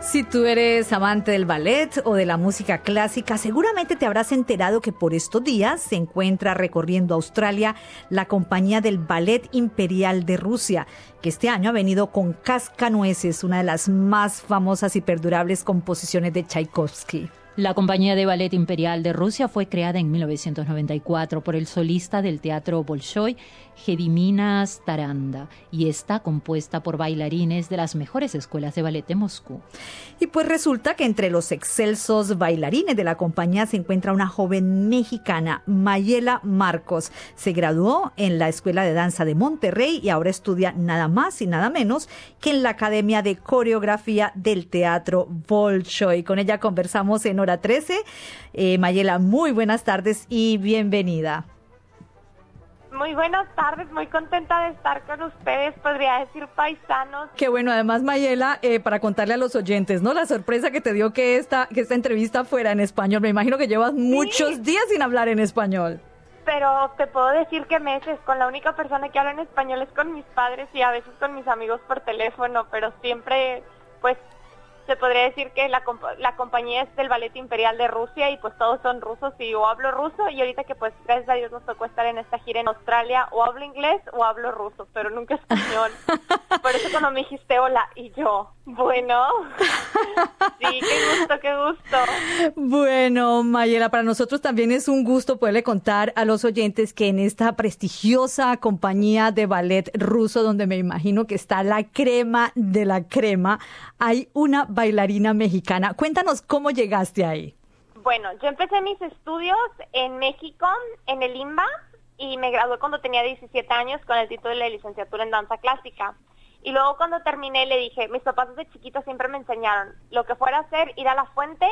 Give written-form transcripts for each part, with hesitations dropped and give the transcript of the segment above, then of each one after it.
Si tú eres amante del ballet o de la música clásica, seguramente te habrás enterado que por estos días se encuentra recorriendo Australia la compañía del Ballet Imperial de Rusia, que este año ha venido con Cascanueces, una de las más famosas y perdurables composiciones de Tchaikovsky. La Compañía de Ballet Imperial de Rusia fue creada en 1994 por el solista del Teatro Bolshoi, Gediminas Staranda, y está compuesta por bailarines de las mejores escuelas de ballet de Moscú. Y pues resulta que entre los excelsos bailarines de la compañía se encuentra una joven mexicana, Mayela Marcos. Se graduó en la Escuela de Danza de Monterrey y ahora estudia nada más y nada menos que en la Academia de Coreografía del Teatro Bolshoi. Con ella conversamos en Hora 13. Mayela, muy buenas tardes y bienvenida. Muy buenas tardes, muy contenta de estar con ustedes, podría decir paisanos. Qué bueno, además Mayela, para contarle a los oyentes, ¿no? La sorpresa que te dio que esta entrevista fuera en español. Me imagino que llevas muchos días sin hablar en español. Pero te puedo decir que meses, con la única persona que habla en español es con mis padres y a veces con mis amigos por teléfono, pero siempre, pues, se podría decir que la compañía es del Ballet Imperial de Rusia y pues todos son rusos y o hablo ruso, y ahorita que pues gracias a Dios nos tocó estar en esta gira en Australia, o hablo inglés o hablo ruso, pero nunca español. Por eso cuando me dijiste hola y yo, bueno, sí, qué gusto. Bueno, Mayela, para nosotros también es un gusto poderle contar a los oyentes que en esta prestigiosa compañía de ballet ruso, donde me imagino que está la crema de la crema, hay una bailarina mexicana. Cuéntanos cómo llegaste ahí. Bueno, yo empecé mis estudios en México, en el IMBA, y me gradué cuando tenía 17 años con el título de licenciatura en danza clásica. Y luego cuando terminé le dije, mis papás desde chiquita siempre me enseñaron lo que fuera a hacer, ir a la fuente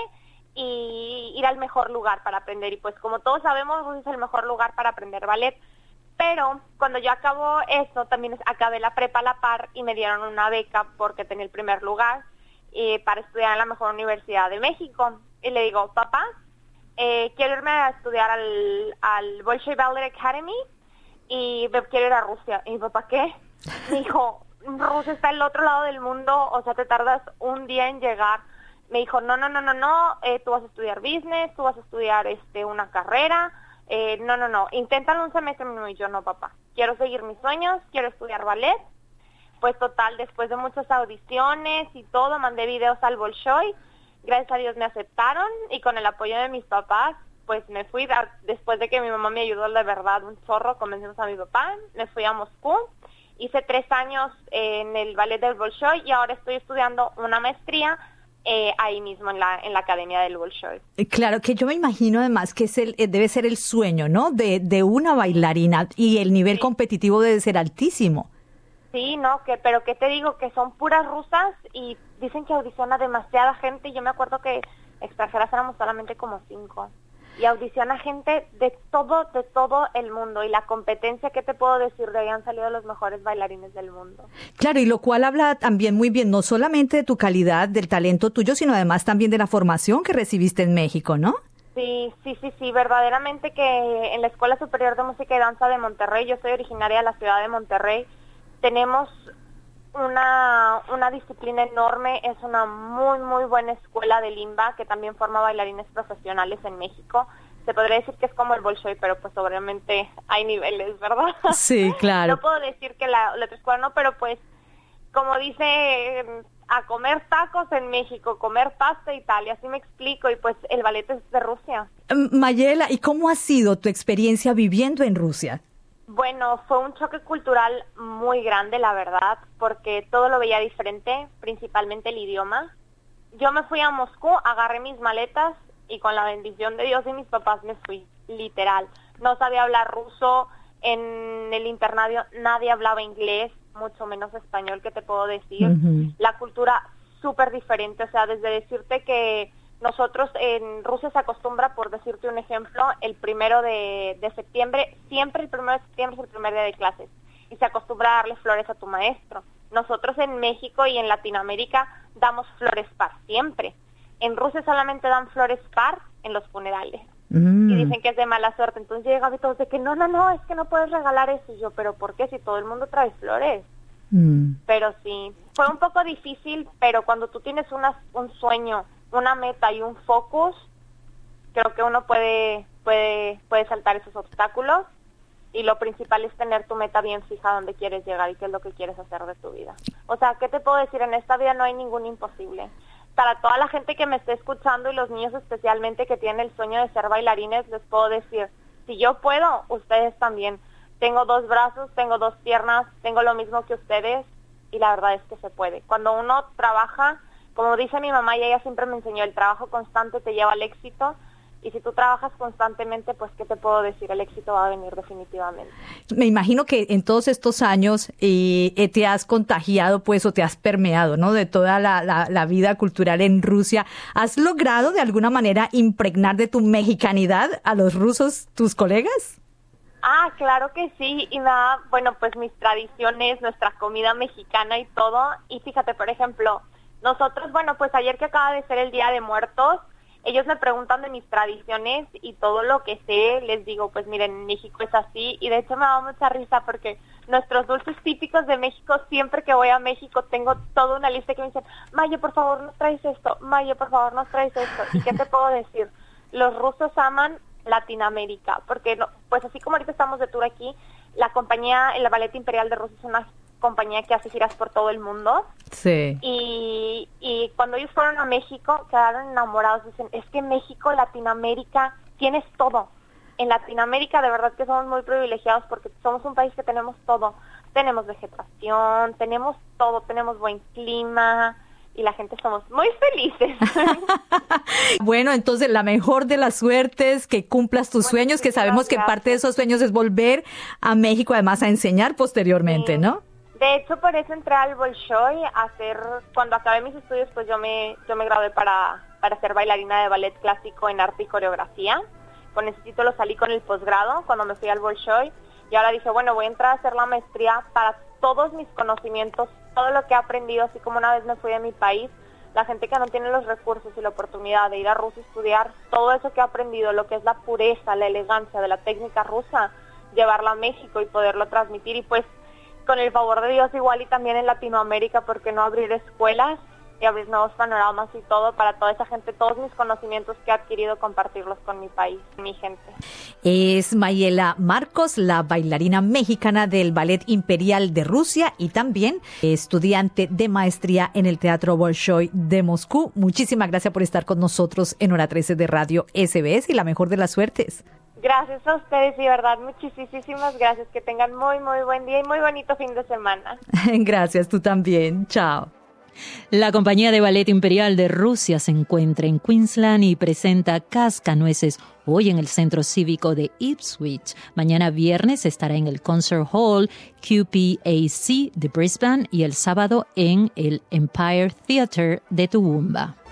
y ir al mejor lugar para aprender. Y pues como todos sabemos, Rusia es el mejor lugar para aprender ballet. Pero cuando yo acabo eso, también acabé la prepa a la par y me dieron una beca porque tenía el primer lugar para estudiar en la mejor universidad de México. Y le digo, papá, quiero irme a estudiar al Bolshoi Ballet Academy y me quiero ir a Rusia. Y mi papá, ¿qué? Me dijo, Rusia está al otro lado del mundo, o sea, te tardas un día en llegar. Me dijo, no, tú vas a estudiar business, tú vas a estudiar una carrera, no, inténtalo un semestre. Y yo, no, papá, quiero seguir mis sueños, quiero estudiar ballet. Pues total, después de muchas audiciones y todo, mandé videos al Bolshoi, gracias a Dios me aceptaron y con el apoyo de mis papás, pues me fui, después de que mi mamá me ayudó de verdad un chorro, convencimos a mi papá, me fui a Moscú, hice 3 años en el ballet del Bolshoi y ahora estoy estudiando una maestría ahí mismo en la Academia del Bolshoi. Claro, que yo me imagino además que debe ser el sueño, ¿no? De una bailarina, y el nivel competitivo debe ser altísimo. Sí, no, pero ¿qué te digo? Que son puras rusas y dicen que audiciona demasiada gente. Yo me acuerdo que extranjeras éramos solamente como 5. Y audiciona gente de todo el mundo. Y la competencia, ¿qué te puedo decir? De ahí han salido los mejores bailarines del mundo. Claro, y lo cual habla también muy bien, no solamente de tu calidad, del talento tuyo, sino además también de la formación que recibiste en México, ¿no? Sí, verdaderamente que en la Escuela Superior de Música y Danza de Monterrey, yo soy originaria de la ciudad de Monterrey, tenemos una disciplina enorme, es una muy buena escuela de limba que también forma bailarines profesionales en México. Se podría decir que es como el Bolshoi, pero pues obviamente hay niveles, ¿verdad? Sí, claro. No puedo decir que la otra escuela no, pero pues como dice, a comer tacos en México, comer pasta Italia, así me explico, y pues el ballet es de Rusia. Mayela, ¿y cómo ha sido tu experiencia viviendo en Rusia? Bueno, fue un choque cultural muy grande, la verdad, porque todo lo veía diferente, principalmente el idioma. Yo me fui a Moscú, agarré mis maletas y con la bendición de Dios y mis papás me fui, literal. No sabía hablar ruso, en el internado nadie hablaba inglés, mucho menos español, ¿qué te puedo decir? Uh-huh. La cultura súper diferente, o sea, desde decirte que nosotros en Rusia se acostumbra, por decirte un ejemplo, el 1 de septiembre, siempre el 1 de septiembre es el primer día de clases, y se acostumbra a darle flores a tu maestro. Nosotros en México y en Latinoamérica damos flores par siempre. En Rusia solamente dan flores par en los funerales. Y dicen que es de mala suerte. Entonces llegaba y todos de que no, es que no puedes regalar eso. Y yo, ¿pero por qué? Si todo el mundo trae flores. Pero sí, fue un poco difícil, pero cuando tú tienes un sueño, una meta y un focus, creo que uno puede saltar esos obstáculos, y lo principal es tener tu meta bien fija a dónde quieres llegar y qué es lo que quieres hacer de tu vida. O sea, ¿qué te puedo decir? En esta vida no hay ningún imposible. Para toda la gente que me esté escuchando y los niños especialmente que tienen el sueño de ser bailarines, les puedo decir, si yo puedo, ustedes también. Tengo 2 brazos, tengo 2 piernas, tengo lo mismo que ustedes, y la verdad es que se puede. Cuando uno trabaja, como dice mi mamá, y ella siempre me enseñó, el trabajo constante te lleva al éxito, y si tú trabajas constantemente, pues, ¿qué te puedo decir? El éxito va a venir definitivamente. Me imagino que en todos estos años te has contagiado, pues, o te has permeado, ¿no?, de toda la vida cultural en Rusia. ¿Has logrado de alguna manera impregnar de tu mexicanidad a los rusos, tus colegas? Ah, claro que sí, y nada, bueno, pues mis tradiciones, nuestra comida mexicana y todo. Y fíjate, por ejemplo, nosotros, bueno, pues ayer que acaba de ser el Día de Muertos, ellos me preguntan de mis tradiciones y todo lo que sé, les digo, pues miren, en México es así, y de hecho me da mucha risa porque nuestros dulces típicos de México, siempre que voy a México tengo toda una lista que me dicen, Maye, por favor, nos traes esto, Maye, por favor, nos traes esto. ¿Y qué te puedo decir? Los rusos aman Latinoamérica, porque no, pues así como ahorita estamos de tour aquí, la compañía, el Ballet Imperial de Rusia es una compañía que hace giras por todo el mundo. Sí. Y cuando ellos fueron a México, quedaron enamorados. Dicen, es que México, Latinoamérica, tienes todo. En Latinoamérica de verdad que somos muy privilegiados porque somos un país que tenemos todo. Tenemos vegetación, tenemos todo, tenemos buen clima, y la gente somos muy felices. Bueno, entonces la mejor de las suertes, que cumplas tus sueños, que sabemos que parte de esos sueños es volver a México, además a enseñar posteriormente, ¿no? De hecho, por eso entré al Bolshoi a hacer, cuando acabé mis estudios, pues yo me gradué para ser bailarina de ballet clásico en arte y coreografía. Con ese título salí con el posgrado cuando me fui al Bolshoi, y ahora dije, bueno, voy a entrar a hacer la maestría para todos mis conocimientos, todo lo que he aprendido, así como una vez me fui de mi país, la gente que no tiene los recursos y la oportunidad de ir a Rusia a estudiar, todo eso que he aprendido, lo que es la pureza, la elegancia de la técnica rusa, llevarla a México y poderlo transmitir, y pues con el favor de Dios igual y también en Latinoamérica, ¿por qué no abrir escuelas y abrir nuevos panoramas y todo para toda esa gente, todos mis conocimientos que he adquirido, compartirlos con mi país, mi gente? Es Mayela Marcos, la bailarina mexicana del Ballet Imperial de Rusia y también estudiante de maestría en el Teatro Bolshoi de Moscú. Muchísimas gracias por estar con nosotros en Hora 13 de Radio SBS, y la mejor de las suertes. Gracias a ustedes, y verdad, muchísimas gracias. Que tengan muy, muy buen día y muy bonito fin de semana. Gracias, tú también. Chao. La Compañía de Ballet Imperial de Rusia se encuentra en Queensland y presenta Cascanueces hoy en el Centro Cívico de Ipswich. Mañana viernes estará en el Concert Hall QPAC de Brisbane y el sábado en el Empire Theatre de Toowoomba.